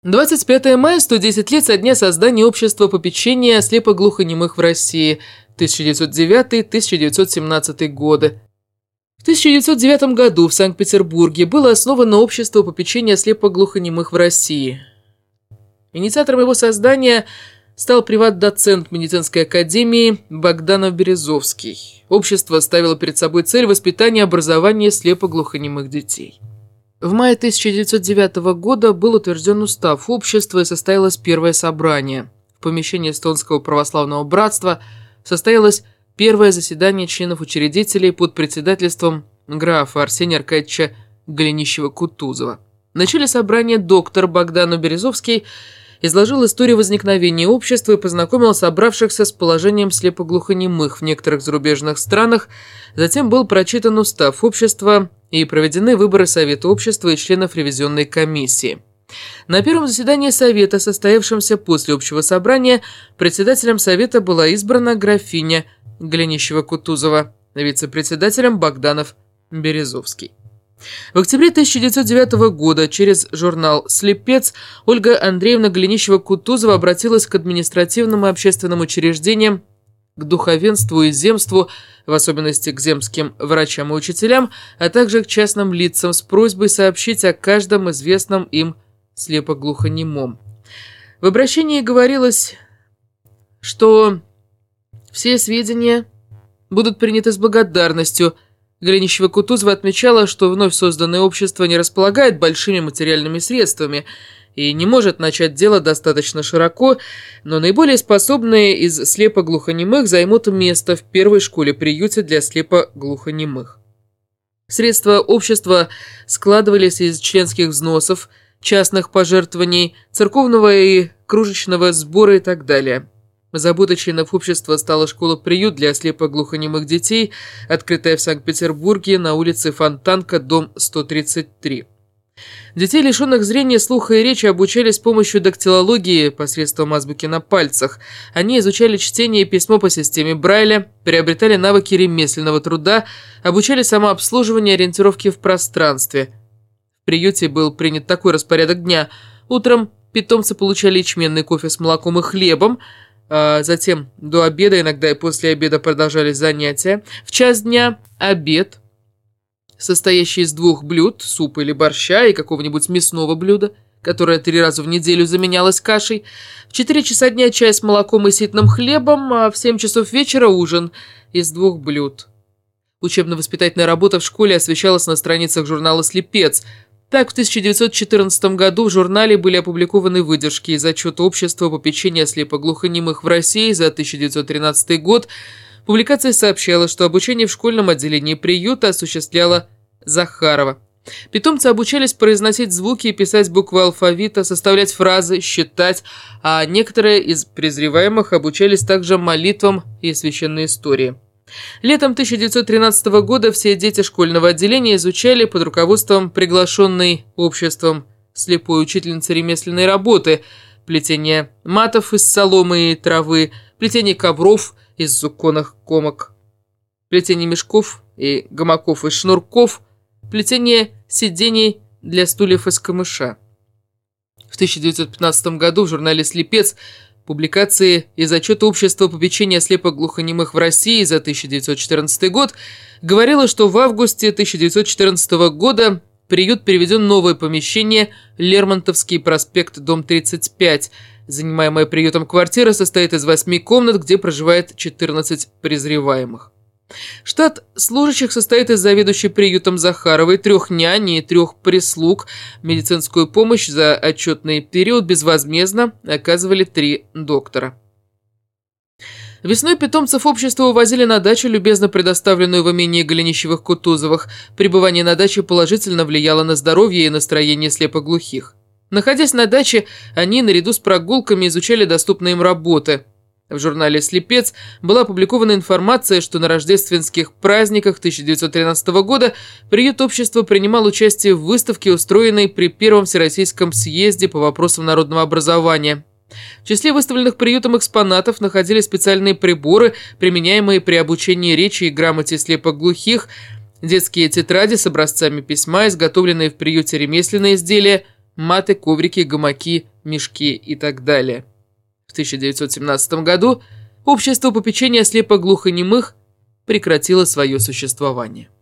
25 мая, 110 лет со дня создания общества попечения слепоглухонемых в России, 1909-1917 годы. В 1909 году в Санкт-Петербурге было основано общество попечения слепоглухонемых в России. Инициатором его создания стал приват-доцент медицинской академии Богданов-Березовский. Общество ставило перед собой цель воспитания и образования слепоглухонемых детей. В мае 1909 года был утвержден устав общества и состоялось первое собрание. В помещении Эстонского православного братства состоялось первое заседание членов-учредителей под председательством графа Арсения Аркадьевича Голенищева-Кутузова. В начале собрания доктор Богданов-Березовский изложил историю возникновения общества и познакомил собравшихся с положением слепоглухонемых в некоторых зарубежных странах. Затем был прочитан устав общества и проведены выборы Совета общества и членов ревизионной комиссии. На первом заседании Совета, состоявшемся после общего собрания, председателем Совета была избрана графиня Голенищева-Кутузова, вице-председателем Богданов-Березовский. В октябре 1909 года через журнал «Слепец» Ольга Андреевна Голенищева-Кутузова обратилась к административным и общественным учреждениям, к духовенству и земству, в особенности к земским врачам и учителям, а также к частным лицам с просьбой сообщить о каждом известном им слепоглухонемом. В обращении говорилось, что все сведения будут приняты с благодарностью. Голенищева-Кутузова отмечала, что вновь созданное общество не располагает большими материальными средствами и не может начать дело достаточно широко, но наиболее способные из слепоглухонемых займут место в первой школе-приюте для слепоглухонемых. Средства общества складывались из членских взносов, частных пожертвований, церковного и кружечного сбора и так далее. Заботой членов общества стала школа-приют для слепоглухонемых детей, открытая в Санкт-Петербурге на улице Фонтанка, дом 133. Детей, лишенных зрения, слуха и речи, обучали с помощью дактилологии посредством азбуки на пальцах. Они изучали чтение и письмо по системе Брайля, приобретали навыки ремесленного труда, обучали самообслуживанию и ориентировке в пространстве. В приюте был принят такой распорядок дня. Утром питомцы получали ячменный кофе с молоком и хлебом, затем до обеда, иногда и после обеда продолжались занятия. В час дня обед, состоящий из 2 блюд, супа или борща и какого-нибудь мясного блюда, которое 3 раза в неделю заменялось кашей. В 4 часа дня чай с молоком и ситным хлебом, а в 7 часов вечера ужин из 2 блюд. Учебно-воспитательная работа в школе освещалась на страницах журнала «Слепец». Так, в 1914 году в журнале были опубликованы выдержки из отчета общества попечения слепоглухонемых в России за 1913 год. Публикация сообщала, что обучение в школьном отделении приюта осуществляла Захарова. Питомцы обучались произносить звуки и писать буквы алфавита, составлять фразы, считать, а некоторые из презреваемых обучались также молитвам и священной истории. Летом 1913 года все дети школьного отделения изучали под руководством приглашенной обществом слепой учительницы ремесленной работы плетение матов из соломы и травы, плетение ковров из суконных комок, плетение мешков и гамаков из шнурков, плетение сидений для стульев из камыша. В 1915 году в журнале «Слепец» публикации из отчета общества попечения слепоглухонемых в России за 1914 год говорилось, что в августе 1914 года в приют переведен новое помещение Лермонтовский проспект, дом 35. Занимаемая приютом квартира состоит из 8 комнат, где проживает 14 презреваемых. Штат служащих состоит из заведующей приютом Захаровой, 3 нянь и 3 прислуг. Медицинскую помощь за отчетный период безвозмездно оказывали 3 доктора. Весной питомцев общества увозили на дачу, любезно предоставленную в имении Голенищевых-Кутузовых. Пребывание на даче положительно влияло на здоровье и настроение слепоглухих. Находясь на даче, они наряду с прогулками изучали доступные им работы. В журнале «Слепец» была опубликована информация, что на рождественских праздниках 1913 года приют общества принимал участие в выставке, устроенной при Первом Всероссийском съезде по вопросам народного образования. В числе выставленных приютом экспонатов находились специальные приборы, применяемые при обучении речи и грамоте слепоглухих, детские тетради с образцами письма, изготовленные в приюте ремесленные изделия, маты, коврики, гамаки, мешки и так далее. В 1917 году общество попечения слепоглухонемых прекратило свое существование.